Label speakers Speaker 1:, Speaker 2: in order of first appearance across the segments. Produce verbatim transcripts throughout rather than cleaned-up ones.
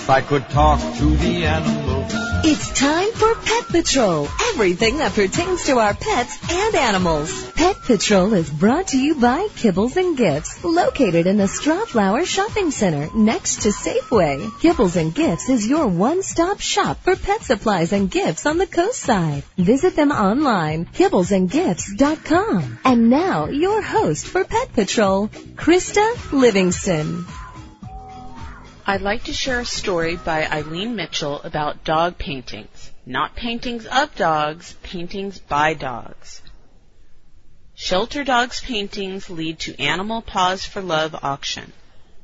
Speaker 1: If I could talk to the animals.
Speaker 2: It's time for Pet Patrol. Everything that pertains to our pets and animals. Pet Patrol is brought to you by Kibbles and Gifts, located in the Strawflower Shopping Center next to Safeway. Kibbles and Gifts is your one-stop shop for pet supplies and gifts on the coast side. Visit them online, kibbles and gifts dot com. And now, your host for Pet Patrol, Krista Livingston.
Speaker 3: I'd like to share a story by Eileen Mitchell about dog paintings. Not paintings of dogs, paintings by dogs. Shelter dogs paintings lead to Animal Paws for Love auction.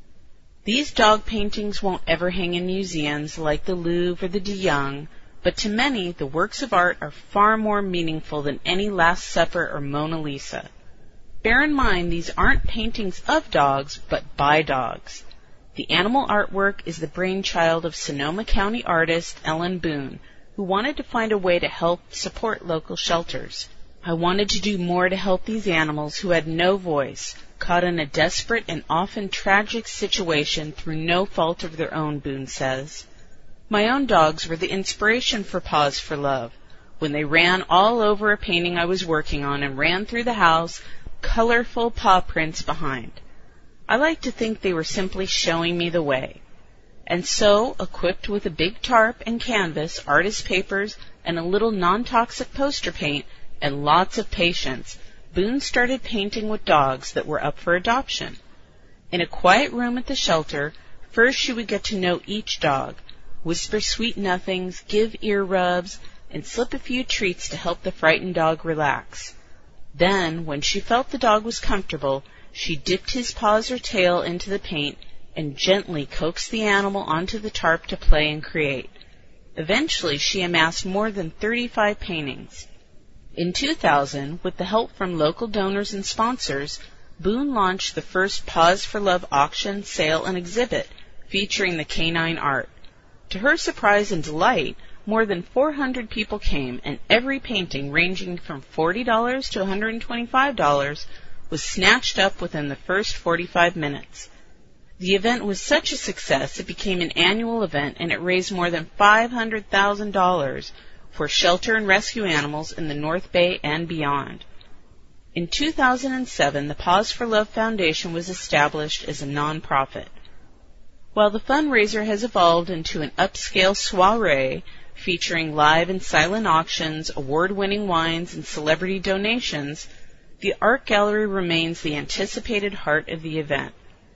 Speaker 3: These dog paintings won't ever hang in museums like the Louvre or the De Young, but to many, the works of art are far more meaningful than any Last Supper or Mona Lisa. Bear in mind, these aren't paintings of dogs, but by dogs. The animal artwork is the brainchild of Sonoma County artist Ellen Boone, who wanted to find a way to help support local shelters. I wanted to do more to help these animals who had no voice, caught in a desperate and often tragic situation through no fault of their own, Boone says. My own dogs were the inspiration for Paws for Love, when they ran all over a painting I was working on and ran through the house, colorful paw prints behind. I like to think they were simply showing me the way. And so, equipped with a big tarp and canvas, artist papers, and a little non-toxic poster paint, and lots of patience, Boone started painting with dogs that were up for adoption. In a quiet room at the shelter, first she would get to know each dog, whisper sweet nothings, give ear rubs, and slip a few treats to help the frightened dog relax. Then, when she felt the dog was comfortable, she dipped his paws or tail into the paint and gently coaxed the animal onto the tarp to play and create. Eventually, she amassed more than thirty-five paintings. In two thousand, with the help from local donors and sponsors, Boone launched the first Paws for Love auction, sale, and exhibit featuring the canine art. To her surprise and delight, more than four hundred people came, and every painting, ranging from forty dollars to one hundred twenty-five dollars, was snatched up within the first forty-five minutes. The event was such a success it became an annual event, and it raised more than five hundred thousand dollars for shelter and rescue animals in the North Bay and beyond. In two thousand seven, the Paws for Love Foundation was established as a nonprofit. While the fundraiser has evolved into an upscale soiree featuring live and silent auctions, award-winning wines, and celebrity donations, the art gallery remains the anticipated heart of the event.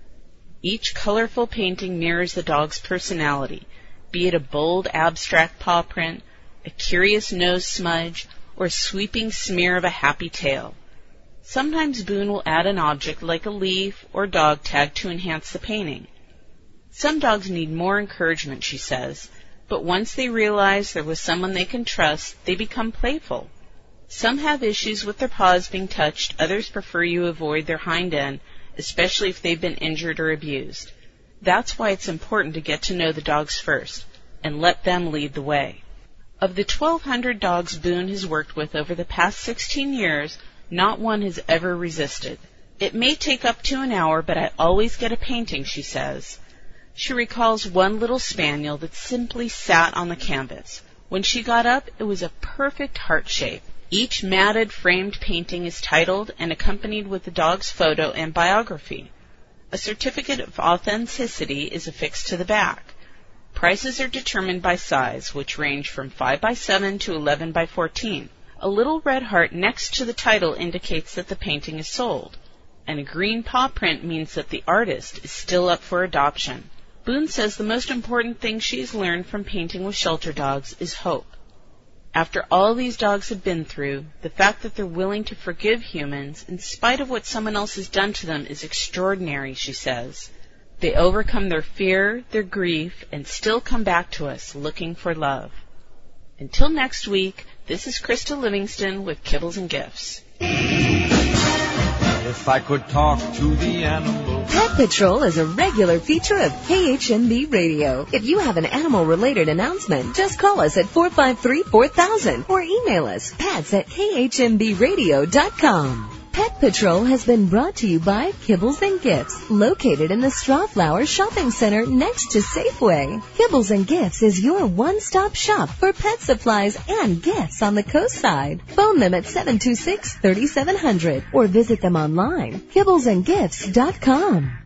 Speaker 3: Each colorful painting mirrors the dog's personality, be it a bold abstract paw print, a curious nose smudge, or a sweeping smear of a happy tail. Sometimes Boone will add an object like a leaf or dog tag to enhance the painting. Some dogs need more encouragement, she says, but once they realize there was someone they can trust, they become playful. Some have issues with their paws being touched, others prefer you avoid their hind end, especially if they've been injured or abused. That's why it's important to get to know the dogs first, and let them lead the way. Of the twelve hundred dogs Boone has worked with over the past sixteen years, not one has ever resisted. It may take up to an hour, but I always get a painting, she says. She recalls one little spaniel that simply sat on the canvas. When she got up, it was a perfect heart shape. Each matted, framed painting is titled and accompanied with the dog's photo and biography. A certificate of authenticity is affixed to the back. Prices are determined by size, which range from five by seven to eleven by fourteen. A little red heart next to the title indicates that the painting is sold, and a green paw print means that the artist is still up for adoption. Boone says the most important thing she has learned from painting with shelter dogs is hope. After all these dogs have been through, the fact that they're willing to forgive humans in spite of what someone else has done to them is extraordinary, she says. They overcome their fear, their grief, and still come back to us looking for love. Until next week, this is Krista Livingston with Kibbles and Gifts.
Speaker 1: If I could talk to the animals.
Speaker 2: Pet Patrol is a regular feature of K H M B Radio. If you have an animal-related announcement, just call us at four five three, four thousand or email us, pets at k h m b radio dot com. Pet Patrol has been brought to you by Kibbles and Gifts, located in the Strawflower Shopping Center next to Safeway. Kibbles and Gifts is your one-stop shop for pet supplies and gifts on the coast side. Phone them at seven two six, three seven zero zero or visit them online, kibbles and gifts dot com.